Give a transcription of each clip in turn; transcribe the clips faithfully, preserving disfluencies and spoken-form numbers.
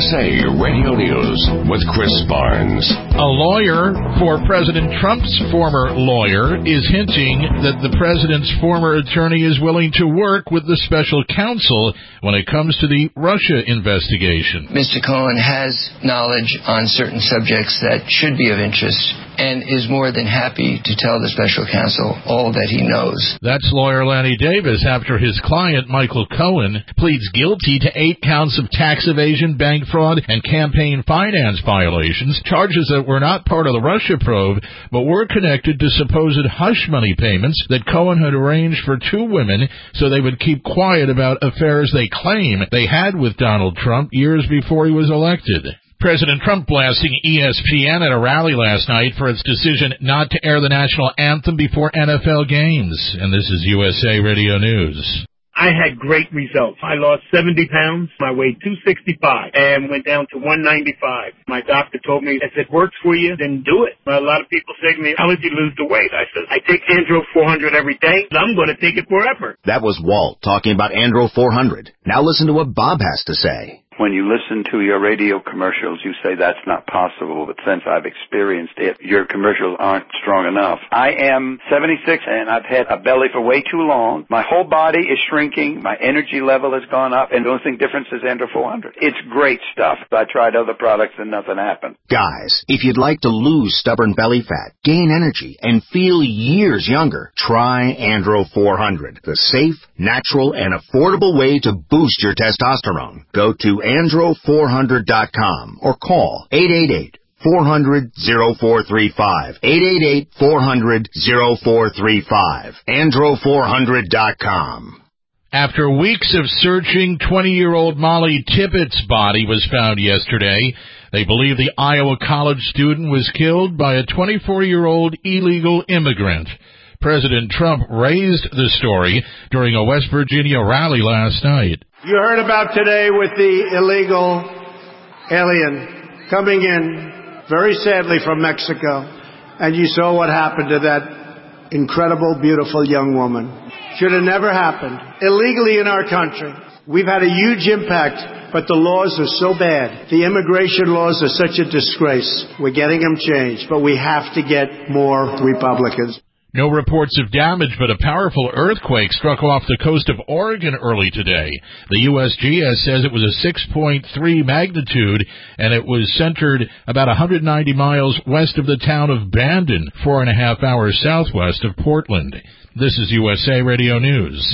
S A Radio News with Chris Barnes. A lawyer for President Trump's former lawyer is hinting that the president's former attorney is willing to work with the special counsel when it comes to the Russia investigation. Mister Cohen has knowledge on certain subjects that should be of interest and is more than happy to tell the special counsel all that he knows. That's lawyer Lanny Davis after his client, Michael Cohen, pleads guilty to eight counts of tax evasion, bank fraud, and campaign finance violations, charges that were not part of the Russia probe, but were connected to supposed hush money payments that Cohen had arranged for two women so they would keep quiet about affairs they claim they had with Donald Trump years before he was elected. President Trump blasting E S P N at a rally last night for its decision not to air the national anthem before N F L games. And this is U S A Radio News. I had great results. I lost seventy pounds. I weighed two sixty-five and went down to one ninety-five. My doctor told me, if it works for you, then do it. A lot of people say to me, how did you lose the weight? I said, I take Andro four hundred every day. I'm going to take it forever. That was Walt talking about Andro four hundred. Now listen to what Bob has to say. When you listen to your radio commercials, you say that's not possible, but since I've experienced it, your commercials aren't strong enough. I am seventy-six, and I've had a belly for way too long. My whole body is shrinking. My energy level has gone up, and the only thing different is Andro four hundred. It's great stuff. I tried other products, and nothing happened. Guys, if you'd like to lose stubborn belly fat, gain energy, and feel years younger, try Andro four hundred, the safe, natural, and affordable way to boost your testosterone. Go to andro four hundred dot com or call eight eight eight, four hundred, oh four three five, eight eight eight, four hundred, oh four three five, andro four hundred dot com. After weeks of searching, twenty-year-old Molly Tippett's body was found yesterday. They believe the Iowa college student was killed by a twenty-four-year-old illegal immigrant. President Trump raised the story during a West Virginia rally last night. You heard about today with the illegal alien coming in, very sadly, from Mexico, and you saw what happened to that incredible, beautiful young woman. Should have never happened. Illegally in our country. We've had a huge impact, but the laws are so bad. The immigration laws are such a disgrace. We're getting them changed, but we have to get more Republicans. No reports of damage, but a powerful earthquake struck off the coast of Oregon early today. The U S G S says it was a six point three magnitude, and it was centered about one hundred ninety miles west of the town of Bandon, four and a half hours southwest of Portland. This is U S A Radio News.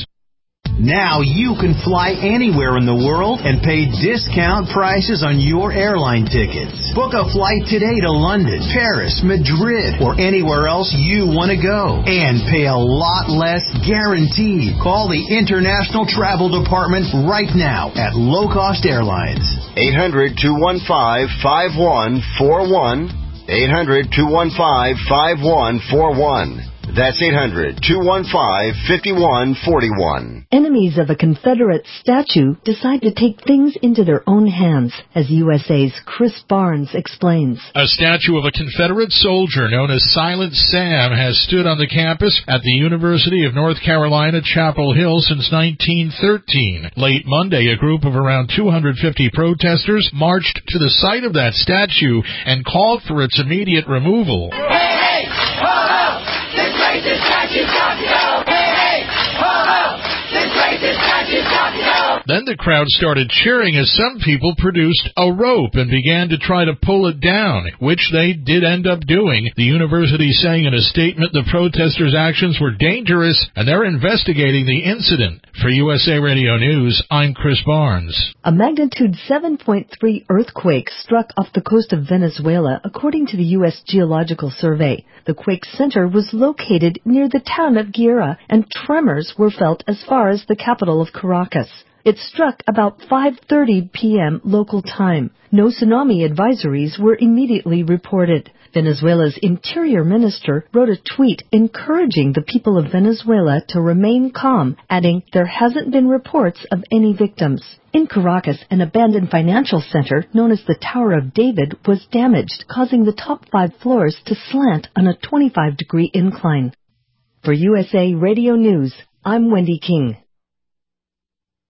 Now you can fly anywhere in the world and pay discount prices on your airline tickets. Book a flight today to London, Paris, Madrid, or anywhere else you want to go. And pay a lot less guaranteed. Call the International Travel Department right now at Low Cost Airlines. eight hundred, two one five, five one four one. eight hundred, two one five, five one four one. That's eight hundred, two one five, five one four one. Enemies of a Confederate statue decide to take things into their own hands, as U S A's Chris Barnes explains. A statue of a Confederate soldier known as Silent Sam has stood on the campus at the University of North Carolina, Chapel Hill since nineteen thirteen. Late Monday, a group of around two hundred fifty protesters marched to the site of that statue and called for its immediate removal. Hey, hey, hold up! This racist statue's got to go! Hey, hey, hold up! This racist statue's got to go! Then the crowd started cheering as some people produced a rope and began to try to pull it down, which they did end up doing. The university saying in a statement the protesters' actions were dangerous and they're investigating the incident. For U S A Radio News, I'm Chris Barnes. A magnitude seven point three earthquake struck off the coast of Venezuela, according to the U S Geological Survey. The quake center was located near the town of Guaira, and tremors were felt as far as the capital of Caracas. It struck about five thirty p.m. local time. No tsunami advisories were immediately reported. Venezuela's interior minister wrote a tweet encouraging the people of Venezuela to remain calm, adding, "There hasn't been reports of any victims." In Caracas, an abandoned financial center known as the Tower of David was damaged, causing the top five floors to slant on a twenty-five degree incline. For U S A Radio News, I'm Wendy King.